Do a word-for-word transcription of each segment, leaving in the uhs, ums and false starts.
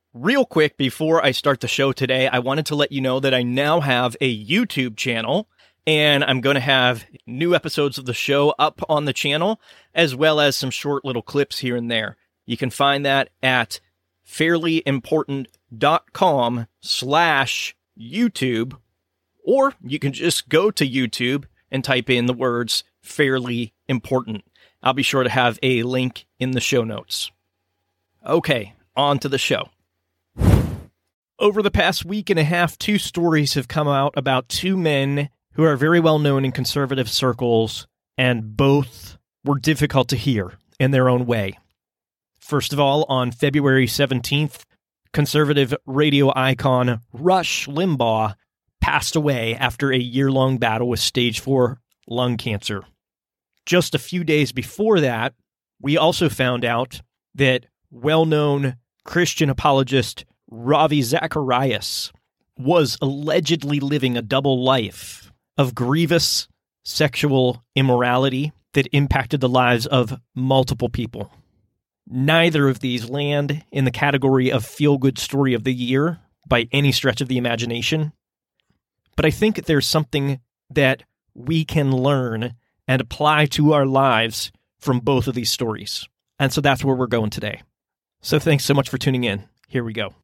Real quick, before I start the show today, I wanted to let you know that I now have a YouTube channel, and I'm going to have new episodes of the show up on the channel, as well as some short little clips here and there. You can find that at fairlyimportant.com slash YouTube, or you can just go to YouTube and type in the words Fairly Important. I'll be sure to have a link in the show notes. Okay, on to the show. Over the past week and a half, two stories have come out about two men who are very well known in conservative circles, and both were difficult to hear in their own way. First of all, on February seventeenth, conservative radio icon Rush Limbaugh passed away after a year-long battle with stage four lung cancer. Just a few days before that, we also found out that well-known Christian apologist Ravi Zacharias was allegedly living a double life of grievous sexual immorality that impacted the lives of multiple people. Neither of these land in the category of feel-good story of the year by any stretch of the imagination, but I think there's something that we can learn and apply to our lives from both of these stories. And so that's where we're going today. So thanks so much for tuning in. Here we go.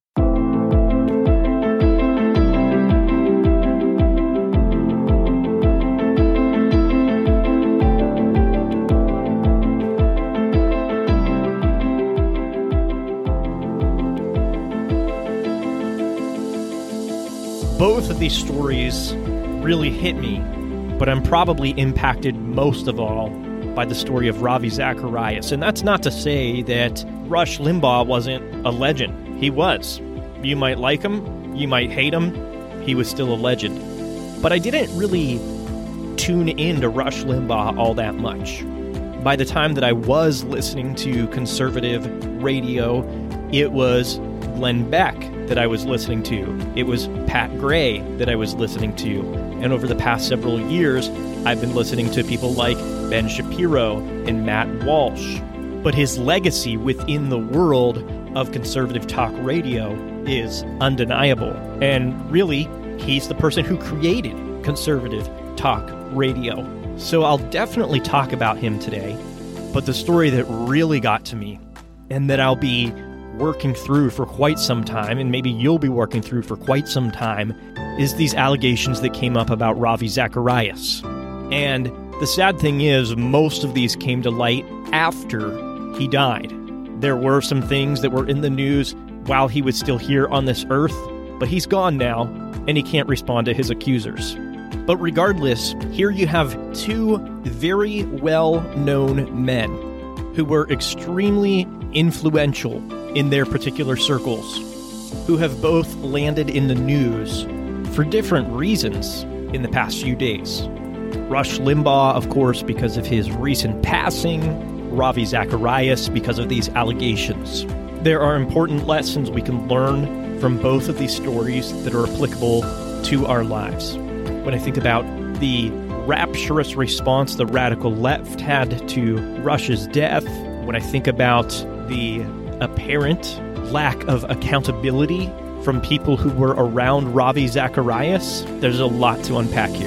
Both of these stories really hit me, but I'm probably impacted most of all by the story of Ravi Zacharias. And that's not to say that Rush Limbaugh wasn't a legend. He was. You might like him, you might hate him, he was still a legend. But I didn't really tune into Rush Limbaugh all that much. By the time that I was listening to conservative radio, it was Glenn Beck that I was listening to. It was Pat Gray that I was listening to. And over the past several years, I've been listening to people like Ben Shapiro and Matt Walsh. But his legacy within the world of conservative talk radio is undeniable. And really, he's the person who created conservative talk radio. So I'll definitely talk about him today. But the story that really got to me, and that I'll be working through for quite some time, and maybe you'll be working through for quite some time, is these allegations that came up about Ravi Zacharias. And the sad thing is, most of these came to light after he died. There were some things that were in the news while he was still here on this earth, but he's gone now, and he can't respond to his accusers. But regardless, here you have two very well-known men who were extremely influential in their particular circles, who have both landed in the news for different reasons in the past few days. Rush Limbaugh, of course, because of his recent passing, Ravi Zacharias because of these allegations. There are important lessons we can learn from both of these stories that are applicable to our lives. When I think about the rapturous response the radical left had to Rush's death, when I think about the apparent lack of accountability from people who were around Ravi Zacharias, there's a lot to unpack here.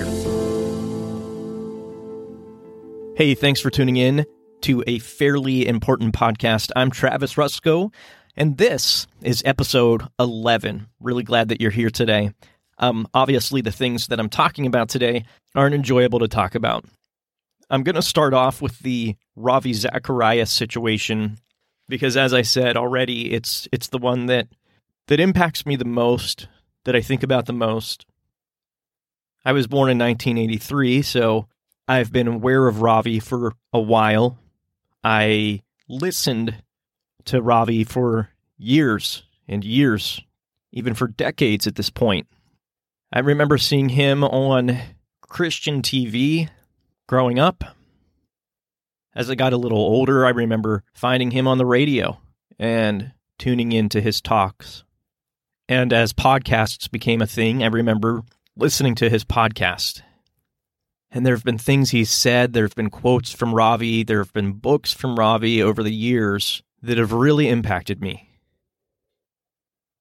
Hey, thanks for tuning in to a Fairly Important podcast. I'm Travis Rusko, and this is episode eleven. Really glad that you're here today. Um, obviously, the things that I'm talking about today aren't enjoyable to talk about. I'm going to start off with the Ravi Zacharias situation, because as I said already, it's it's the one that that impacts me the most, that I think about the most. I was born in nineteen eighty-three, so I've been aware of Ravi for a while. I listened to Ravi for years and years, even for decades at this point. I remember seeing him on Christian T V growing up. As I got a little older, I remember finding him on the radio and tuning into his talks. And as podcasts became a thing, I remember listening to his podcast. And there have been things he's said, there have been quotes from Ravi, there have been books from Ravi over the years that have really impacted me.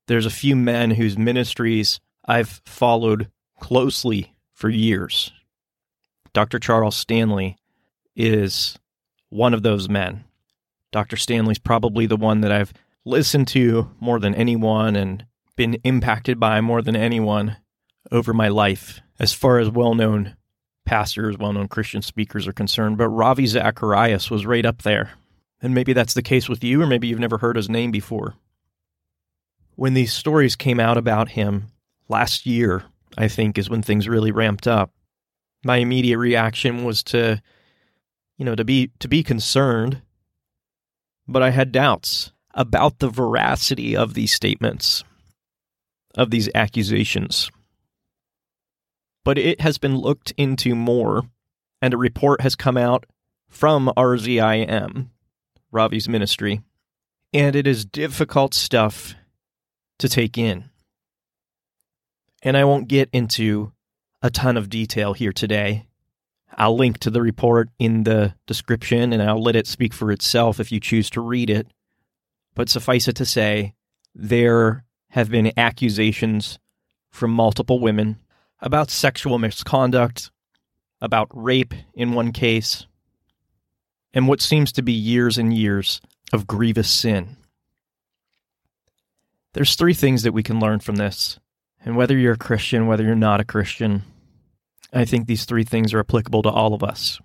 there's a few men whose ministries I've followed closely for years. Doctor Charles Stanley is one of those men. Doctor Stanley's probably the one that I've listened to more than anyone and been impacted by more than anyone over my life as far as well-known pastors, well-known Christian speakers are concerned. But Ravi Zacharias was right up there. And maybe that's the case with you, or maybe you've never heard his name before. When these stories came out about him last year, I think, is when things really ramped up. My immediate reaction was to, you know, to be to be concerned, but I had doubts about the veracity of these statements, of these accusations. But it has been looked into more, and a report has come out from R Z I M, Ravi's ministry, and it is difficult stuff to take in. And I won't get into a ton of detail here today. I'll link to the report in the description, and I'll let it speak for itself if you choose to read it. But suffice it to say, there have been accusations from multiple women about sexual misconduct, about rape in one case, and what seems to be years and years of grievous sin. There's three things that we can learn from this, and whether you're a Christian, whether you're not a Christian, I think these three things are applicable to all of us.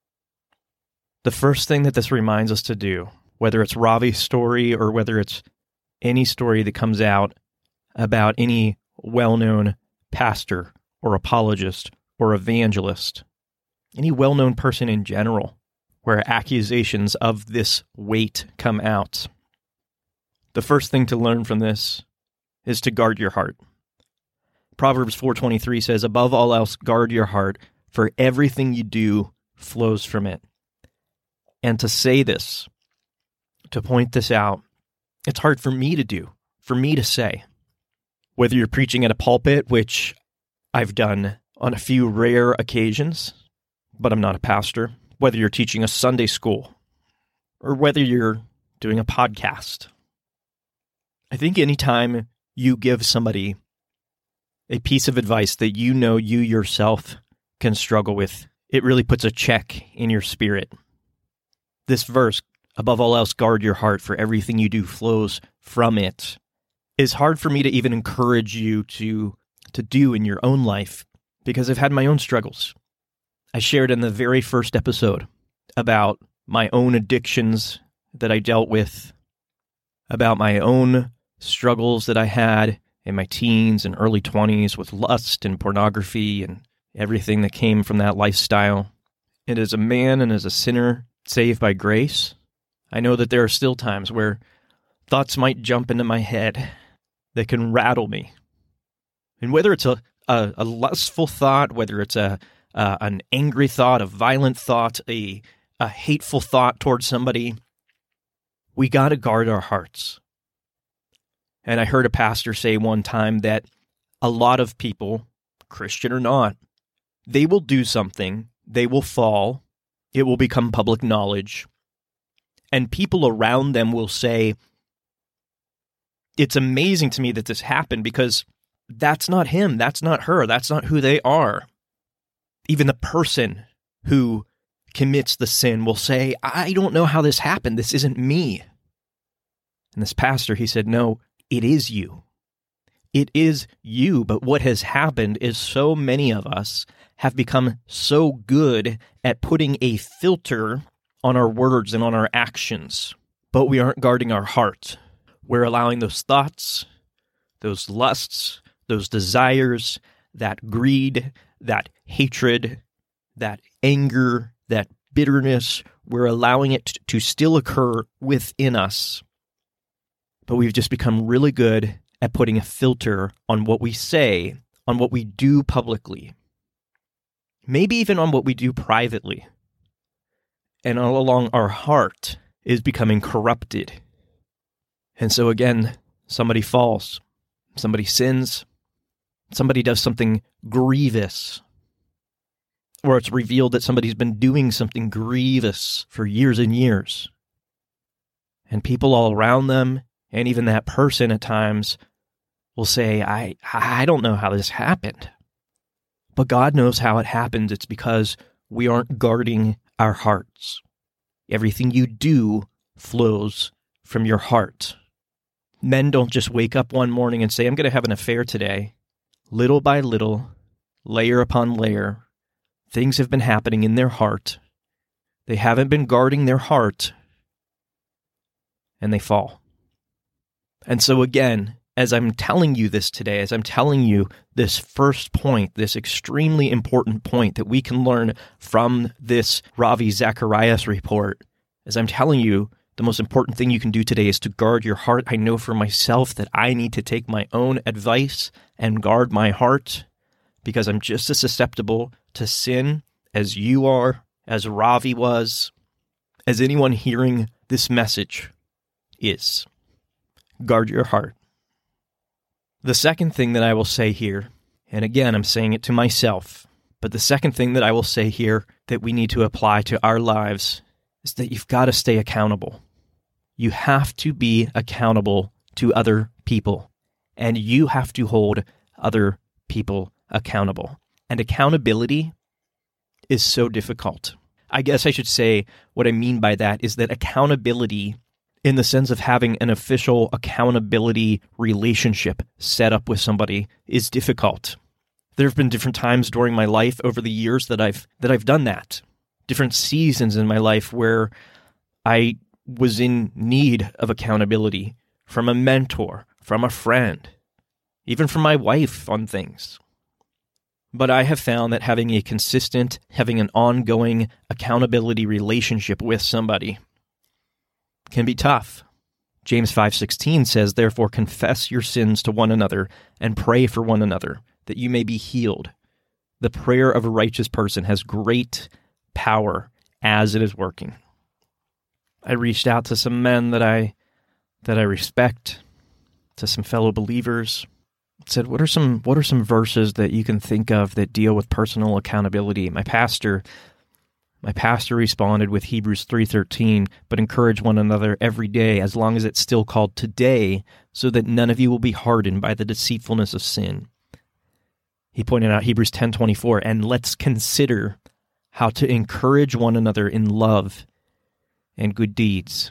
The first thing that this reminds us to do, whether it's Ravi's story or whether it's any story that comes out about any well-known pastor or apologist or evangelist, any well-known person in general, where accusations of this weight come out, the first thing to learn from this is to guard your heart. Proverbs four twenty-three says, "Above all else, guard your heart, for everything you do flows from it." And to say this, to point this out, it's hard for me to do, for me to say. Whether you're preaching at a pulpit, which I've done on a few rare occasions, but I'm not a pastor, whether you're teaching a Sunday school, or whether you're doing a podcast. I think anytime you give somebody a piece of advice that you know you yourself can struggle with, it really puts a check in your spirit. This verse, "Above all else, guard your heart, for everything you do flows from it," is hard for me to even encourage you to, to do in your own life, because I've had my own struggles. I shared in the very first episode about my own addictions that I dealt with, about my own struggles that I had in my teens and early twenties with lust and pornography and everything that came from that lifestyle. And as a man and as a sinner saved by grace, I know that there are still times where thoughts might jump into my head that can rattle me. And whether it's a, a, a lustful thought, whether it's a uh, an angry thought, a violent thought, a, a hateful thought towards somebody, we got to guard our hearts. And I heard a pastor say one time that a lot of people, Christian or not, they will do something, they will fall, it will become public knowledge, and people around them will say, "It's amazing to me that this happened because that's not him, that's not her, that's not who they are." Even the person who commits the sin will say, "I don't know how this happened, this isn't me." And this pastor, he said, "No, it is you. It is you, but what has happened is so many of us have become so good at putting a filter on our words and on our actions, but we aren't guarding our heart. We're allowing those thoughts, those lusts, those desires, that greed, that hatred, that anger, that bitterness, we're allowing it to still occur within us. But we've just become really good at putting a filter on what we say, on what we do publicly, maybe even on what we do privately. And all along, our heart is becoming corrupted. And so again, somebody falls, somebody sins, somebody does something grievous, or it's revealed that somebody's been doing something grievous for years and years. And people all around them, and even that person at times, will say, I, I don't know how this happened. But God knows how it happens. It's because we aren't guarding our hearts. Everything you do flows from your heart. Men don't just wake up one morning and say, I'm going to have an affair today. Little by little, layer upon layer, things have been happening in their heart. They haven't been guarding their heart, and they fall. And so again, as I'm telling you this today, as I'm telling you this first point, this extremely important point that we can learn from this Ravi Zacharias report, as I'm telling you, the most important thing you can do today is to guard your heart. I know for myself that I need to take my own advice and guard my heart because I'm just as susceptible to sin as you are, as Ravi was, as anyone hearing this message is. Guard your heart. The second thing that I will say here, and again, I'm saying it to myself, but the second thing that I will say here that we need to apply to our lives is that you've got to stay accountable. You have to be accountable to other people, and you have to hold other people accountable. And accountability is so difficult. I guess I should say what I mean by that is that accountability, in the sense of having an official accountability relationship set up with somebody, is difficult. There have been different times during my life over the years that I've that I've done that. Different seasons in my life where I was in need of accountability from a mentor, from a friend, even from my wife on things. But I have found that having a consistent, having an ongoing accountability relationship with somebody can be tough. James five sixteen says, therefore confess your sins to one another and pray for one another, that you may be healed. The prayer of a righteous person has great power as it is working. I reached out to some men that I that I respect, to some fellow believers, said, what are some what are some verses that you can think of that deal with personal accountability? My pastor My pastor responded with Hebrews three thirteen, but encourage one another every day, as long as it's still called today, so that none of you will be hardened by the deceitfulness of sin. He pointed out Hebrews ten twenty-four, and let's consider how to encourage one another in love and good deeds.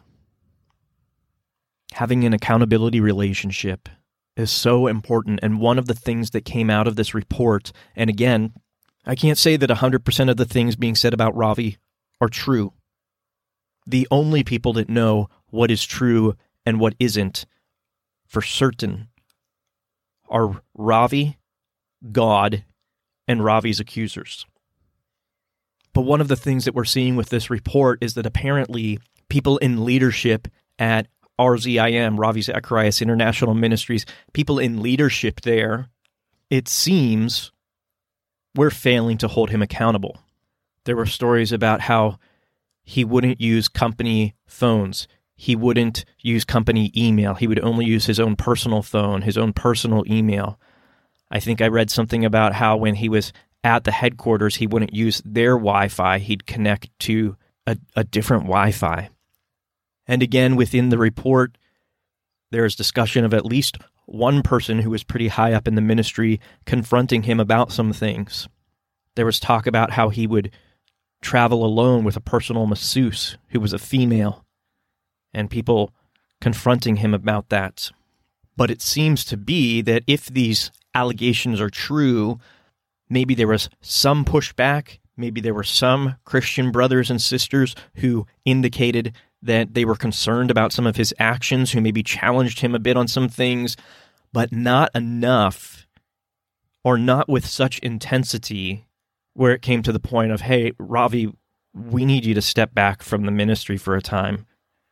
Having an accountability relationship is so important, and one of the things that came out of this report, and again, I can't say that one hundred percent of the things being said about Ravi are true. The only people that know what is true and what isn't for certain are Ravi, God, and Ravi's accusers. But one of the things that we're seeing with this report is that apparently people in leadership at R Z I M, Ravi Zacharias International Ministries, people in leadership there, it seems, we're failing to hold him accountable. There were stories about how he wouldn't use company phones. He wouldn't use company email. He would only use his own personal phone, his own personal email. I think I read something about how when he was at the headquarters, he wouldn't use their Wi-Fi. He'd connect to a, a different Wi-Fi. And again, within the report, there is discussion of at least one person who was pretty high up in the ministry confronting him about some things. There was talk about how he would travel alone with a personal masseuse who was a female, and people confronting him about that. But it seems to be that if these allegations are true, maybe there was some pushback, maybe there were some Christian brothers and sisters who indicated that they were concerned about some of his actions, who maybe challenged him a bit on some things, but not enough, or not with such intensity, where it came to the point of, hey, Ravi, we need you to step back from the ministry for a time.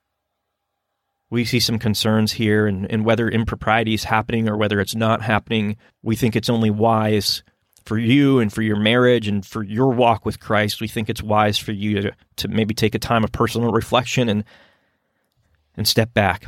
We see some concerns here, and, and whether impropriety is happening or whether it's not happening, we think it's only wise for you and for your marriage and for your walk with Christ. We think it's wise for you to, to maybe take a time of personal reflection and and step back.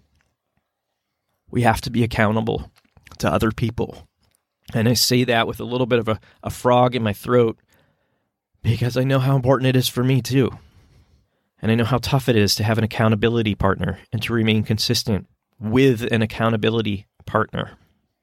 We have to be accountable to other people. And I say that with a little bit of a, a frog in my throat because I know how important it is for me too. And I know how tough it is to have an accountability partner and to remain consistent with an accountability partner.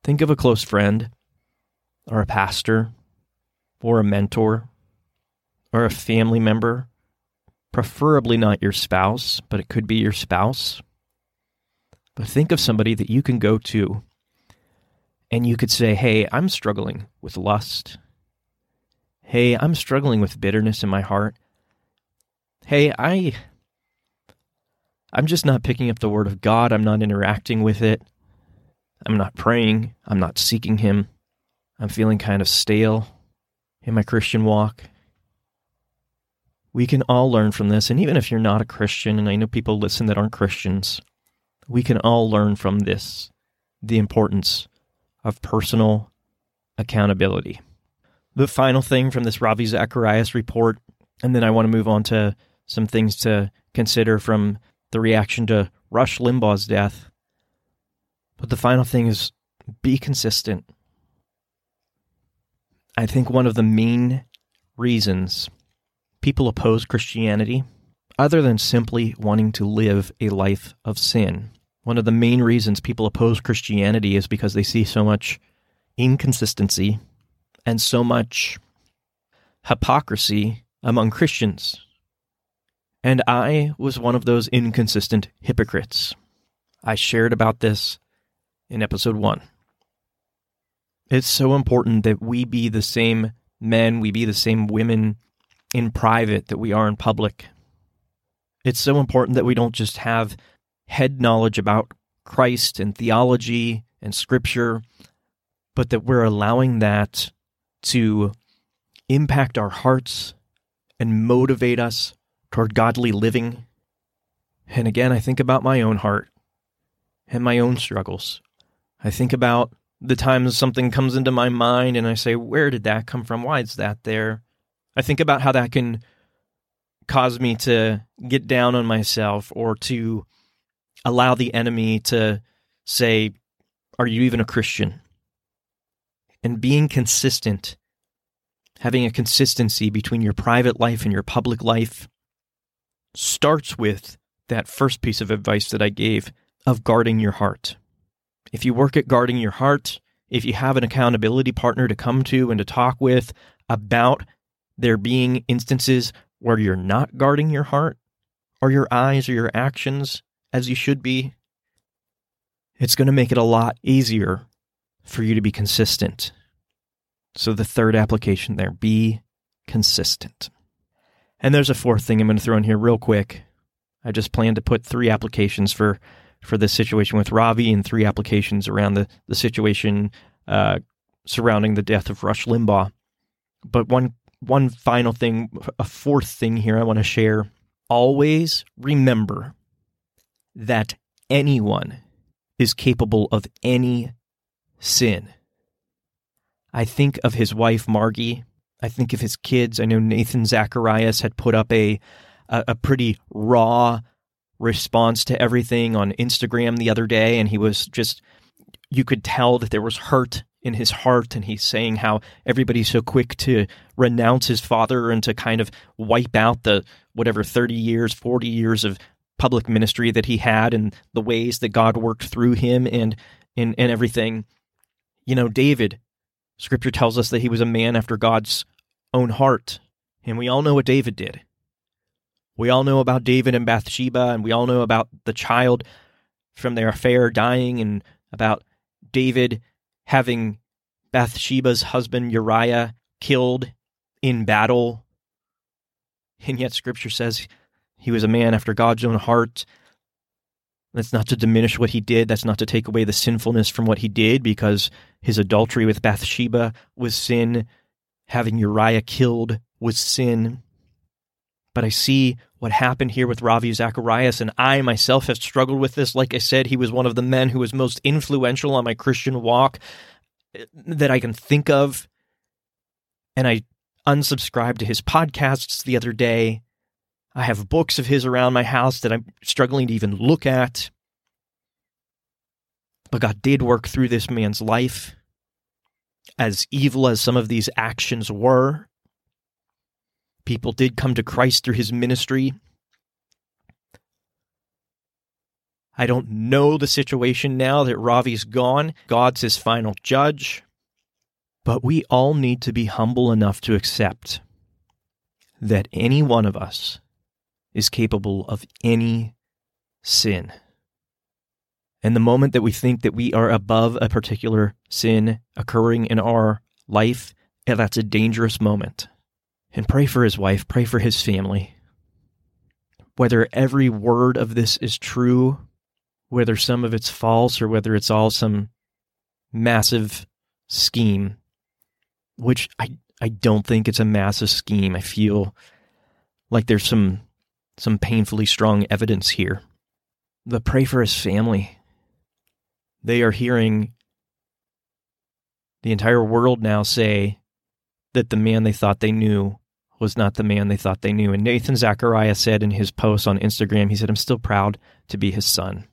Think of a close friend, or a pastor, or a mentor, or a family member, preferably not your spouse, but it could be your spouse. But think of somebody that you can go to and you could say, hey, I'm struggling with lust. Hey, I'm struggling with bitterness in my heart. Hey, I, I'm just not picking up the Word of God. I'm not interacting with it. I'm not praying. I'm not seeking Him. I'm feeling kind of stale in my Christian walk. We can all learn from this, and even if you're not a Christian, and I know people listen that aren't Christians, we can all learn from this the importance of personal accountability. The final thing from this Ravi Zacharias report, and then I want to move on to some things to consider from the reaction to Rush Limbaugh's death. But the final thing is be consistent. I think one of the main reasons people oppose Christianity, other than simply wanting to live a life of sin, one of the main reasons people oppose Christianity is because they see so much inconsistency and so much hypocrisy among Christians. And I was one of those inconsistent hypocrites. I shared about this in episode one. It's so important that we be the same men, we be the same women in private that we are in public. It's so important that we don't just have head knowledge about Christ and theology and Scripture, but that we're allowing that to impact our hearts and motivate us toward godly living. And again, I think about my own heart and my own struggles. I think about the times something comes into my mind and I say, where did that come from? Why is that there? I think about how that can cause me to get down on myself or to allow the enemy to say, are you even a Christian? And being consistent, having a consistency between your private life and your public life, starts with that first piece of advice that I gave of guarding your heart. If you work at guarding your heart, if you have an accountability partner to come to and to talk with about there being instances where you're not guarding your heart or your eyes or your actions as you should be, it's going to make it a lot easier for you to be consistent. So the third application there, be consistent. And there's a fourth thing I'm going to throw in here real quick. I just plan to put three applications for, for this situation with Ravi and three applications around the, the situation uh, surrounding the death of Rush Limbaugh. But one one final thing, a fourth thing here I want to share. Always remember that anyone is capable of any sin. I think of his wife, Margie. I think of his kids. I know Nathan Zacharias had put up a, a, a pretty raw response to everything on Instagram the other day, and he was just, you could tell that there was hurt in his heart, and he's saying how everybody's so quick to renounce his father and to kind of wipe out the, whatever, thirty years, forty years of public ministry that he had and the ways that God worked through him and, and, and everything. You know, David, Scripture tells us that he was a man after God's own heart, and we all know what David did. We all know about David and Bathsheba, and we all know about the child from their affair dying, and about David having Bathsheba's husband Uriah killed in battle. And yet Scripture says he was a man after God's own heart. That's not to diminish what he did. That's not to take away the sinfulness from what he did, because his adultery with Bathsheba was sin. Having Uriah killed was sin. But I see what happened here with Ravi Zacharias, and I myself have struggled with this. Like I said, he was one of the men who was most influential on my Christian walk that I can think of. And I unsubscribed to his podcasts the other day. I have books of his around my house that I'm struggling to even look at. But God did work through this man's life. As evil as some of these actions were, people did come to Christ through his ministry. I don't know the situation now that Ravi's gone. God's his final judge. But we all need to be humble enough to accept that any one of us is capable of any sin. And the moment that we think that we are above a particular sin occurring in our life, yeah, that's a dangerous moment. And pray for his wife, pray for his family. Whether every word of this is true, whether some of it's false, or whether it's all some massive scheme, which I, I don't think it's a massive scheme. I feel like there's some some painfully strong evidence here. But pray for his family. They are hearing the entire world now say that the man they thought they knew was not the man they thought they knew. And Nathan Zachariah said in his post on Instagram, he said, "I'm still proud to be his son."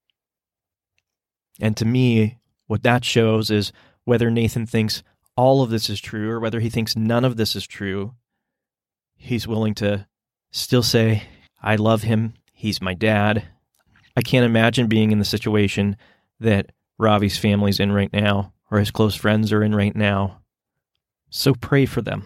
And to me, what that shows is whether Nathan thinks all of this is true or whether he thinks none of this is true, he's willing to still say, "I love him. He's my dad." I can't imagine being in the situation that Ravi's family's in right now, or his close friends are in right now. So pray for them.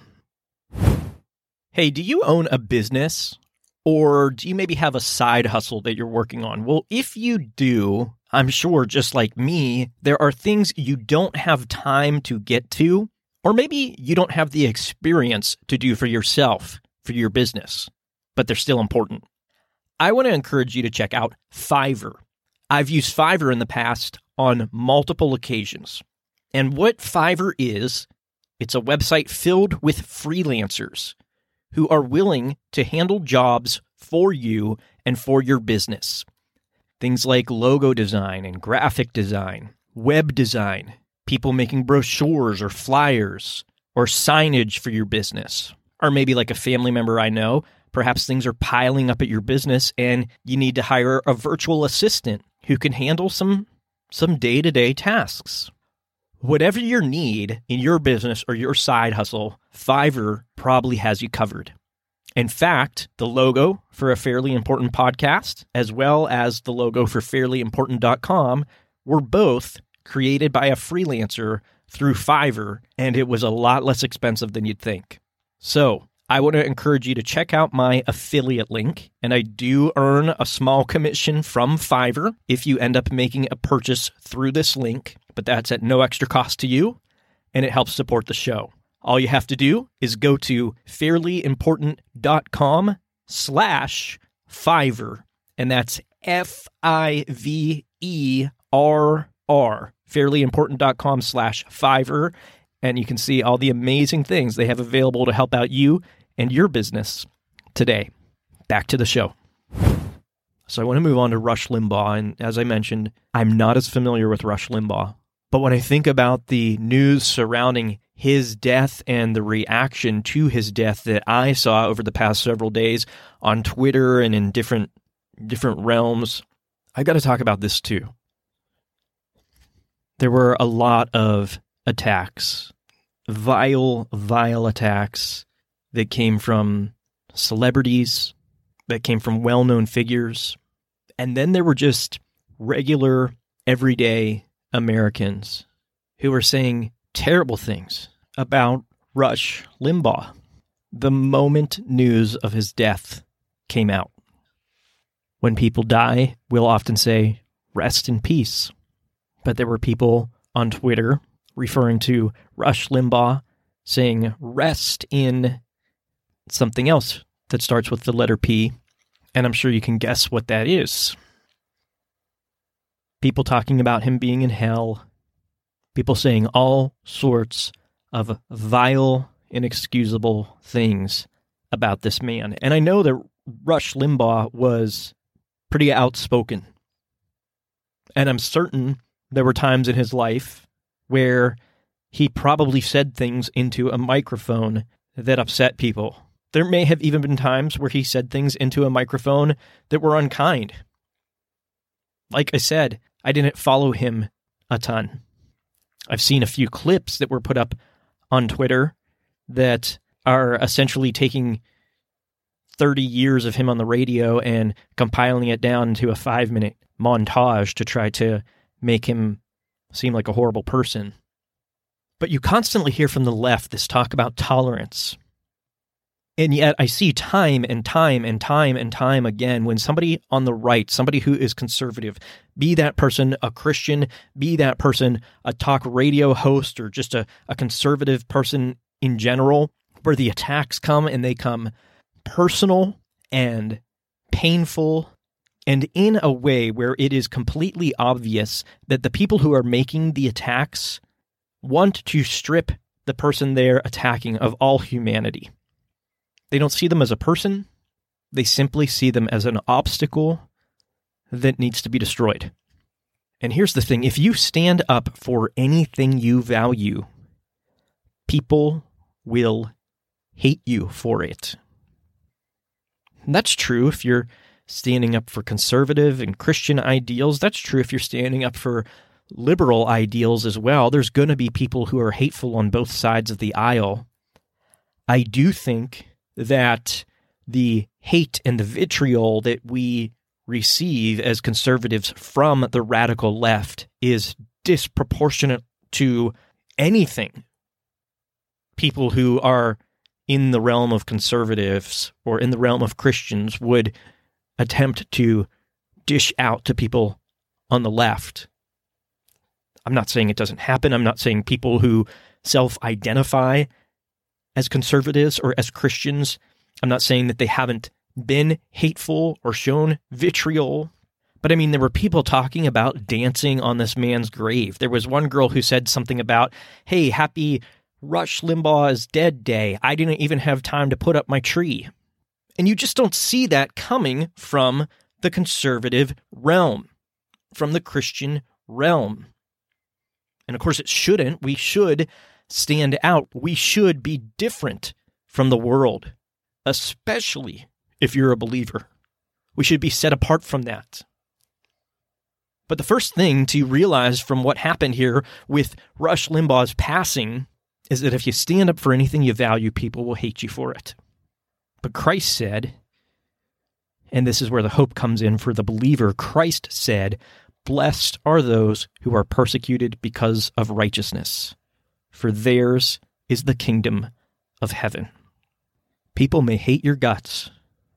Hey, do you own a business? Or do you maybe have a side hustle that you're working on? Well, if you do, I'm sure just like me, there are things you don't have time to get to, or maybe you don't have the experience to do for yourself, for your business, but they're still important. I want to encourage you to check out Fiverr. I've used Fiverr in the past on multiple occasions. And what Fiverr is, it's a website filled with freelancers who are willing to handle jobs for you and for your business. Things like logo design and graphic design, web design, people making brochures or flyers or signage for your business. Or maybe like a family member I know, perhaps things are piling up at your business and you need to hire a virtual assistant who can handle some, some day-to-day tasks. Whatever your need in your business or your side hustle, Fiverr probably has you covered. In fact, the logo for A Fairly Important Podcast, as well as the logo for fairly important dot com, were both created by a freelancer through Fiverr, and it was a lot less expensive than you'd think. So, I want to encourage you to check out my affiliate link, and I do earn a small commission from Fiverr if you end up making a purchase through this link, but that's at no extra cost to you, and it helps support the show. All you have to do is go to fairly important dot com slash Fiverr, and that's F I V E R R, fairly important dot com slash Fiverr, and you can see all the amazing things they have available to help out you and your business today. Back to the show. So I want to move on to Rush Limbaugh, and as I mentioned, I'm not as familiar with Rush Limbaugh, but when I think about the news surrounding his death and the reaction to his death that I saw over the past several days on Twitter and in different different realms, I got to talk about this too. There were a lot of attacks, vile, vile attacks that came from celebrities, that came from well-known figures, and then there were just regular, everyday Americans who were saying terrible things about Rush Limbaugh the moment news of his death came out. When people die, we'll often say, "Rest in peace." But there were people on Twitter referring to Rush Limbaugh saying, "Rest in something else that starts with the letter P," and I'm sure you can guess what that is. People talking about him being in hell, people saying all sorts of vile, inexcusable things about this man. And I know that Rush Limbaugh was pretty outspoken. And I'm certain there were times in his life where he probably said things into a microphone that upset people. There may have even been times where he said things into a microphone that were unkind. Like I said, I didn't follow him a ton. I've seen a few clips that were put up on Twitter that are essentially taking thirty years of him on the radio and compiling it down to a five-minute montage to try to make him seem like a horrible person. But you constantly hear from the left this talk about tolerance. And yet I see time and time and time and time again when somebody on the right, somebody who is conservative, be that person a Christian, be that person a talk radio host, or just a, a conservative person in general, where the attacks come and they come personal and painful, and in a way where it is completely obvious that the people who are making the attacks want to strip the person they're attacking of all humanity. They don't see them as a person. They simply see them as an obstacle that needs to be destroyed. And here's the thing. If you stand up for anything you value, people will hate you for it. And that's true if you're standing up for conservative and Christian ideals. That's true if you're standing up for liberal ideals as well. There's going to be people who are hateful on both sides of the aisle. I do think that the hate and the vitriol that we receive as conservatives from the radical left is disproportionate to anything people who are in the realm of conservatives or in the realm of Christians would attempt to dish out to people on the left. I'm not saying it doesn't happen. I'm not saying people who self-identify as conservatives or as Christians, I'm not saying that they haven't been hateful or shown vitriol. But I mean, there were people talking about dancing on this man's grave. There was one girl who said something about, hey, happy Rush Limbaugh's dead day. I didn't even have time to put up my tree. And you just don't see that coming from the conservative realm, from the Christian realm. And of course it shouldn't. We should stand out. We should be different from the world, especially if you're a believer. We should be set apart from that. But the first thing to realize from what happened here with Rush Limbaugh's passing is that if you stand up for anything you value, people will hate you for it. But Christ said, and this is where the hope comes in for the believer, Christ said, blessed are those who are persecuted because of righteousness, for theirs is the kingdom of heaven. People may hate your guts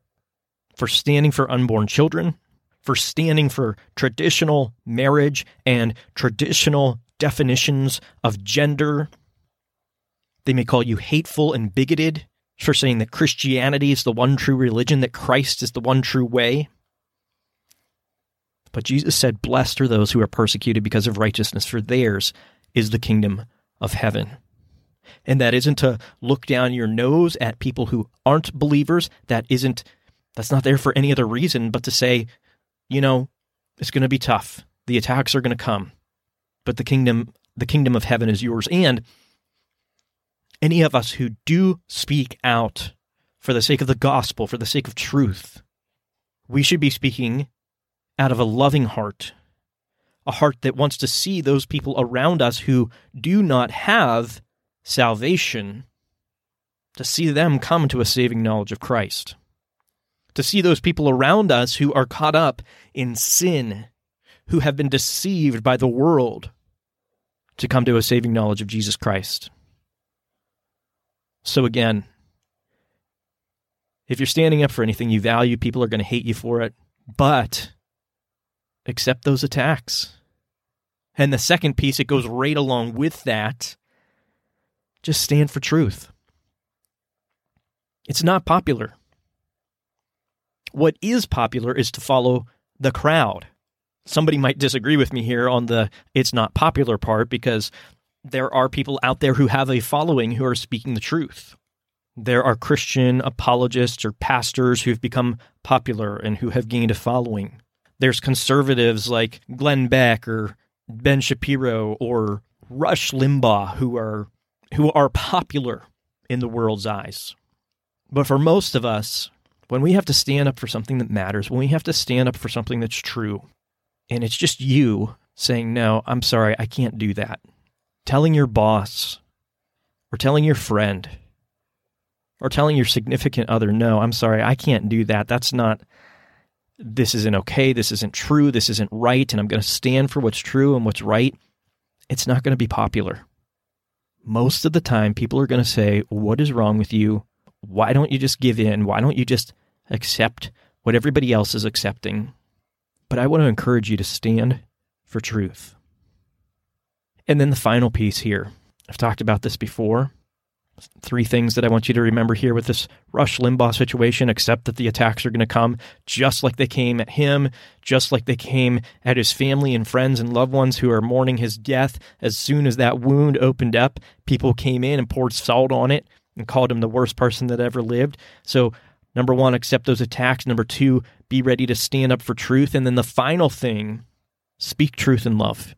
for standing for unborn children, for standing for traditional marriage and traditional definitions of gender. They may call you hateful and bigoted for saying that Christianity is the one true religion, that Christ is the one true way. But Jesus said, blessed are those who are persecuted because of righteousness, for theirs is the kingdom of heaven. And that isn't to look down your nose at people who aren't believers. That isn't, that's not there for any other reason but to say, you know, it's going to be tough. The attacks are going to come. But the kingdom, the kingdom of heaven is yours. And any of us who do speak out for the sake of the gospel, for the sake of truth, we should be speaking out of a loving heart, a heart that wants to see those people around us who do not have salvation, to see them come to a saving knowledge of Christ, to see those people around us who are caught up in sin, who have been deceived by the world, to come to a saving knowledge of Jesus Christ. So again, if you're standing up for anything you value, people are going to hate you for it, but accept those attacks. And the second piece, it goes right along with that, just stand for truth. It's not popular. What is popular is to follow the crowd. Somebody might disagree with me here on the it's not popular part, because there are people out there who have a following who are speaking the truth. There are Christian apologists or pastors who've become popular and who have gained a following. There's conservatives like Glenn Beck or Ben Shapiro or Rush Limbaugh who are who are popular in the world's eyes. But for most of us, when we have to stand up for something that matters, when we have to stand up for something that's true, and it's just you saying, no, I'm sorry, I can't do that. Telling your boss, or telling your friend, or telling your significant other, no, I'm sorry, I can't do that. That's not, this isn't okay, this isn't true, this isn't right, and I'm going to stand for what's true and what's right, it's not going to be popular. Most of the time, people are going to say, what is wrong with you? Why don't you just give in? Why don't you just accept what everybody else is accepting? But I want to encourage you to stand for truth. And then the final piece here. I've talked about this before. Three things that I want you to remember here with this Rush Limbaugh situation. Accept that the attacks are going to come just like they came at him, just like they came at his family and friends and loved ones who are mourning his death. As soon as that wound opened up, people came in and poured salt on it and called him the worst person that ever lived. So number one, accept those attacks. Number two, be ready to stand up for truth. And then the final thing, speak truth in love.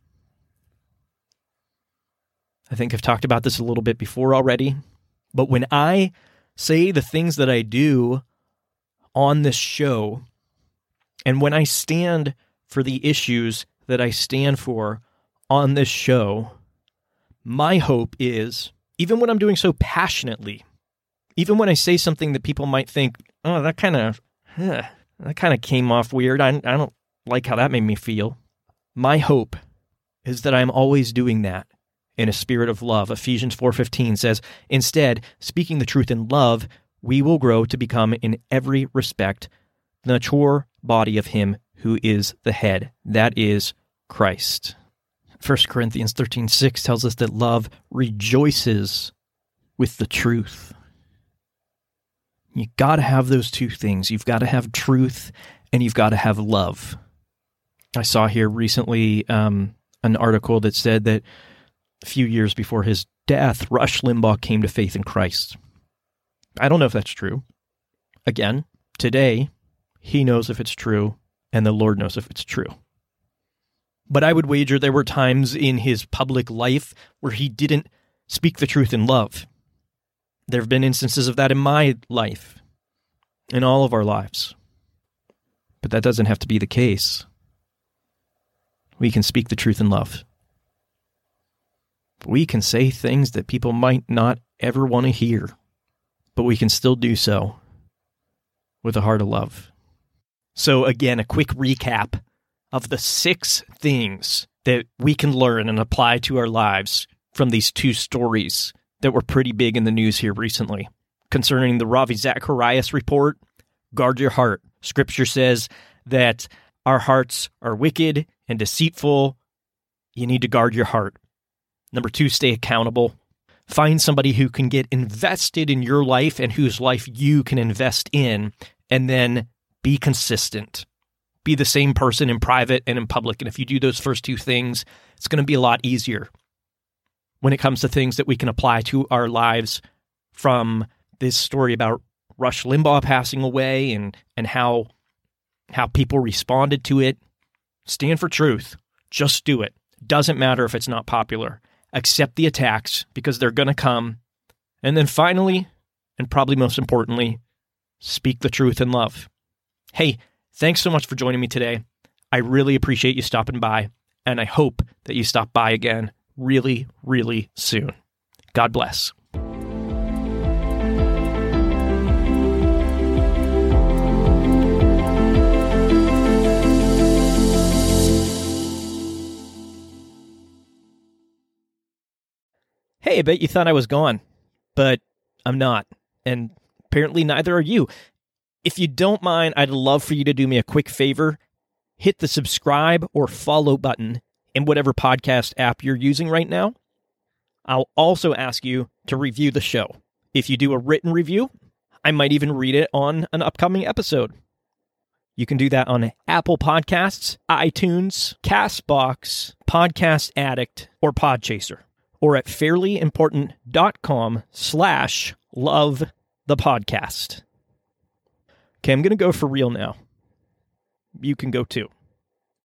I think I've talked about this a little bit before already. But when I say the things that I do on this show, and when I stand for the issues that I stand for on this show, my hope is, even when I'm doing so passionately, even when I say something that people might think, oh, that kind of, huh, that kind of came off weird, I, I don't like how that made me feel. My hope is that I'm always doing that in a spirit of love. Ephesians four fifteen says, instead, speaking the truth in love, we will grow to become in every respect the mature body of him who is the head, that is Christ. First Corinthians thirteen six tells us that love rejoices with the truth. You got to have those two things. You've got to have truth and you've got to have love. I saw here recently um, an article that said that a few years before his death, Rush Limbaugh came to faith in Christ. I don't know if that's true. Again, today, he knows if it's true, and the Lord knows if it's true. But I would wager there were times in his public life where he didn't speak the truth in love. There have been instances of that in my life, in all of our lives. But that doesn't have to be the case. We can speak the truth in love. We can say things that people might not ever want to hear, but we can still do so with a heart of love. So again, a quick recap of the six things that we can learn and apply to our lives from these two stories that were pretty big in the news here recently. Concerning the Ravi Zacharias report, guard your heart. Scripture says that our hearts are wicked and deceitful. You need to guard your heart. Number two, stay accountable. Find somebody who can get invested in your life and whose life you can invest in, and then be consistent. Be the same person in private and in public. And if you do those first two things, it's going to be a lot easier when it comes to things that we can apply to our lives from this story about Rush Limbaugh passing away and, and how, how people responded to it. Stand for truth. Just do it. Doesn't matter if it's not popular. Accept the attacks because they're going to come. And then finally, and probably most importantly, speak the truth in love. Hey, thanks so much for joining me today. I really appreciate you stopping by, and I hope that you stop by again really, really soon. God bless. Hey, I bet you thought I was gone, but I'm not, and apparently neither are you. If you don't mind, I'd love for you to do me a quick favor. Hit the subscribe or follow button in whatever podcast app you're using right now. I'll also ask you to review the show. If you do a written review, I might even read it on an upcoming episode. You can do that on Apple Podcasts, iTunes, CastBox, Podcast Addict, or Podchaser, or at fairlyimportant.com slash love the podcast. Okay, I'm going to go for real now. You can go too.